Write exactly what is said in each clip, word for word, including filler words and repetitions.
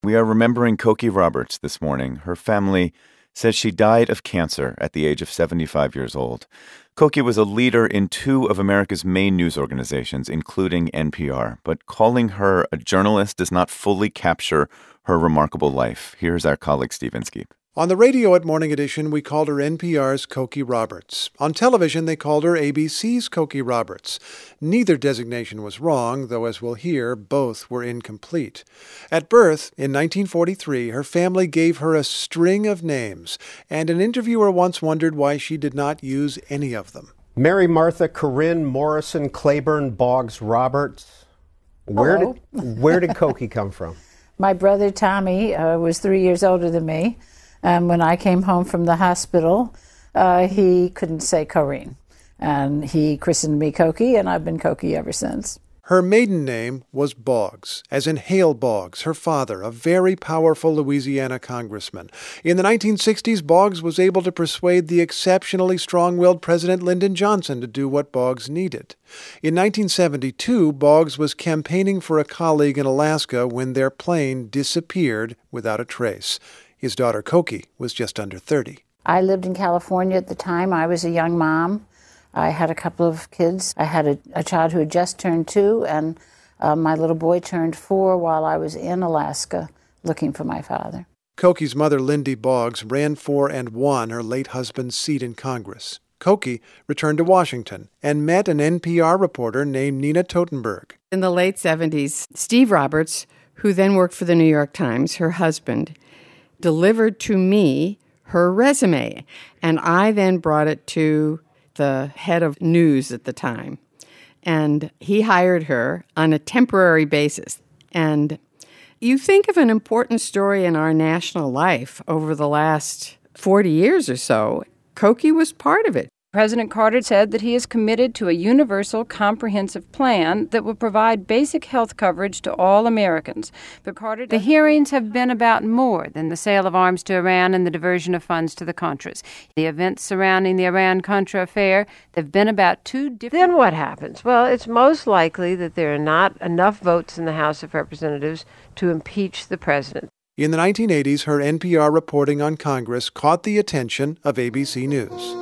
We are remembering Cokie Roberts this morning. Her family says she died of cancer at the age of seventy-five years old. Cokie was a leader in two of America's main news organizations, including N P R. But calling her a journalist does not fully capture her remarkable life. Here's our colleague Steve Inskeep. On the radio at Morning Edition, we called her N P R's Cokie Roberts. On television, they called her A B C's Cokie Roberts. Neither designation was wrong, though as we'll hear, both were incomplete. At birth, in nineteen forty-three, her family gave her a string of names, and an interviewer once wondered why she did not use any of them. Mary Martha Corinne Morrison Claiborne Boggs Roberts. Where Hello. did where did Cokie come from? My brother Tommy uh, was three years older than me. And when I came home from the hospital, uh, he couldn't say Corinne. And he christened me Cokie, and I've been Cokie ever since. Her maiden name was Boggs, as in Hale Boggs, her father, a very powerful Louisiana congressman. In the nineteen sixties, Boggs was able to persuade the exceptionally strong-willed President Lyndon Johnson to do what Boggs needed. In nineteen seventy-two, Boggs was campaigning for a colleague in Alaska when their plane disappeared without a trace. His daughter Cokie was just under thirty. I lived in California at the time. I was a young mom. I had a couple of kids. I had a, a child who had just turned two, and uh, my little boy turned four while I was in Alaska looking for my father. Cokie's mother, Lindy Boggs, ran for and won her late husband's seat in Congress. Cokie returned to Washington and met an N P R reporter named Nina Totenberg. In the late seventies, Steve Roberts, who then worked for the New York Times, her husband, delivered to me her resume, and I then brought it to the head of news at the time, and he hired her on a temporary basis. And you think of an important story in our national life over the last forty years or so, Cokie was part of it. President Carter said that he is committed to a universal, comprehensive plan that will provide basic health coverage to all Americans. But Carter, the hearings have been about more than the sale of arms to Iran and the diversion of funds to the Contras. The events surrounding the Iran-Contra affair, they've been about two different... Then what happens? Well, it's most likely that there are not enough votes in the House of Representatives to impeach the president. In the nineteen eighties, her N P R reporting on Congress caught the attention of A B C News.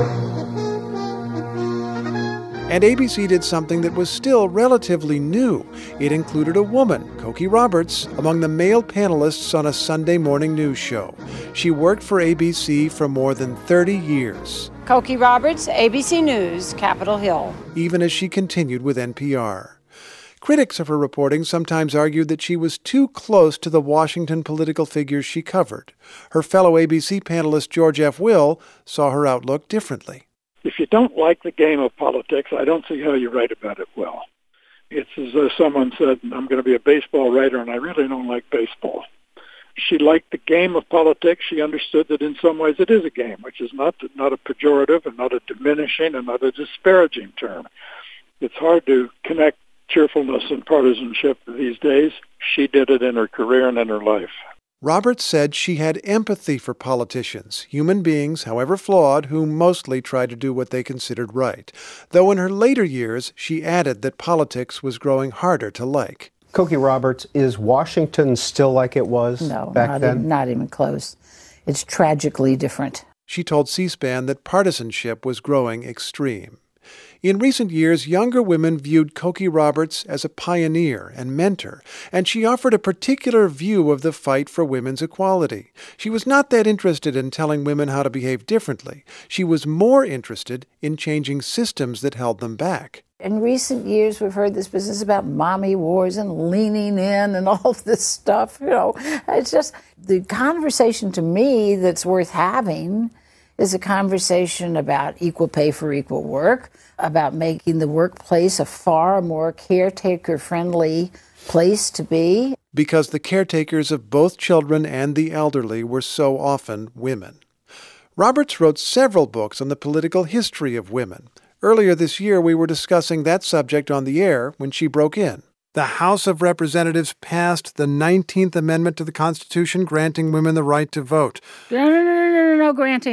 And A B C did something that was still relatively new. It included a woman, Cokie Roberts, among the male panelists on a Sunday morning news show. She worked for A B C for more than thirty years. Cokie Roberts, A B C News, Capitol Hill. Even as she continued with N P R. Critics of her reporting sometimes argued that she was too close to the Washington political figures she covered. Her fellow A B C panelist George F. Will saw her outlook differently. If you don't like the game of politics, I don't see how you write about it well. It's as though someone said, I'm going to be a baseball writer, and I really don't like baseball. She liked the game of politics. She understood that in some ways it is a game, which is not, not a pejorative and not a diminishing and not a disparaging term. It's hard to connect cheerfulness and partisanship these days. She did it in her career and in her life. Roberts said she had empathy for politicians, human beings, however flawed, who mostly tried to do what they considered right. Though in her later years, she added that politics was growing harder to like. Cokie Roberts, is Washington still like it was no, back not then? Even, not even close. It's tragically different. She told C-SPAN that partisanship was growing extreme. In recent years, younger women viewed Cokie Roberts as a pioneer and mentor, and she offered a particular view of the fight for women's equality. She was not that interested in telling women how to behave differently. She was more interested in changing systems that held them back. In recent years, we've heard this business about mommy wars and leaning in and all of this stuff. You know, it's just the conversation to me that's worth having is a conversation about equal pay for equal work, about making the workplace a far more caretaker-friendly place to be. Because the caretakers of both children and the elderly were so often women. Roberts wrote several books on the political history of women. Earlier this year, we were discussing that subject on the air when she broke in. The House of Representatives passed the nineteenth Amendment to the Constitution, granting women the right to vote. No, no, no, no, no, no, granting.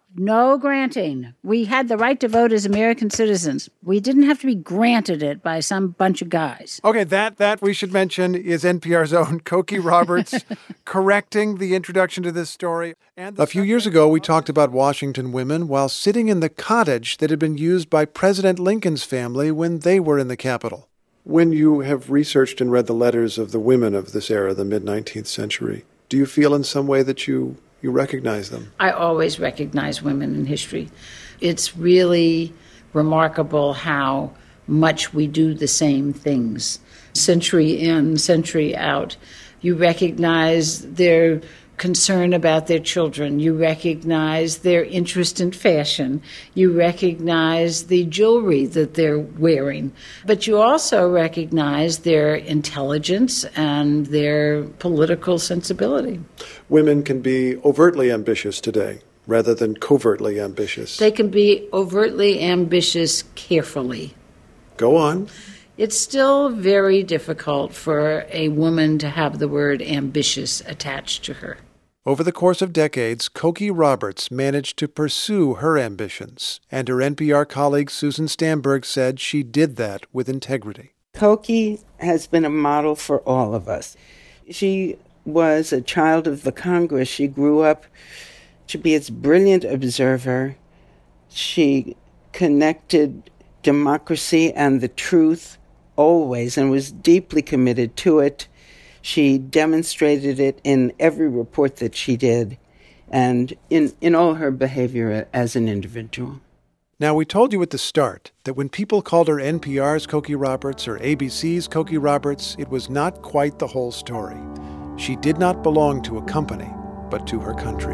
No granting. We had the right to vote as American citizens. We didn't have to be granted it by some bunch of guys. Okay, that that we should mention is N P R's own Cokie Roberts correcting the introduction to this story. And a few years ago, we talked about Washington women while sitting in the cottage that had been used by President Lincoln's family when they were in the Capitol. When you have researched and read the letters of the women of this era, the mid-nineteenth century, do you feel in some way that you You recognize them? I always recognize women in history. It's really remarkable how much we do the same things. Century in, century out. You recognize their concern about their children. You recognize their interest in fashion. You recognize the jewelry that they're wearing. But you also recognize their intelligence and their political sensibility. Women can be overtly ambitious today rather than covertly ambitious. They can be overtly ambitious carefully. Go on. It's still very difficult for a woman to have the word ambitious attached to her. Over the course of decades, Cokie Roberts managed to pursue her ambitions, and her N P R colleague Susan Stamberg said she did that with integrity. Cokie has been a model for all of us. She was a child of the Congress. She grew up to be its brilliant observer. She connected democracy and the truth always and was deeply committed to it. She demonstrated it in every report that she did and in, in all her behavior as an individual. Now, we told you at the start that when people called her N P R's Cokie Roberts or A B C's Cokie Roberts, it was not quite the whole story. She did not belong to a company, but to her country.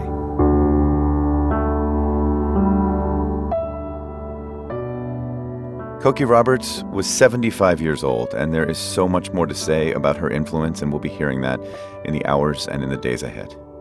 Cokie Roberts was seventy-five years old, and there is so much more to say about her influence, and we'll be hearing that in the hours and in the days ahead.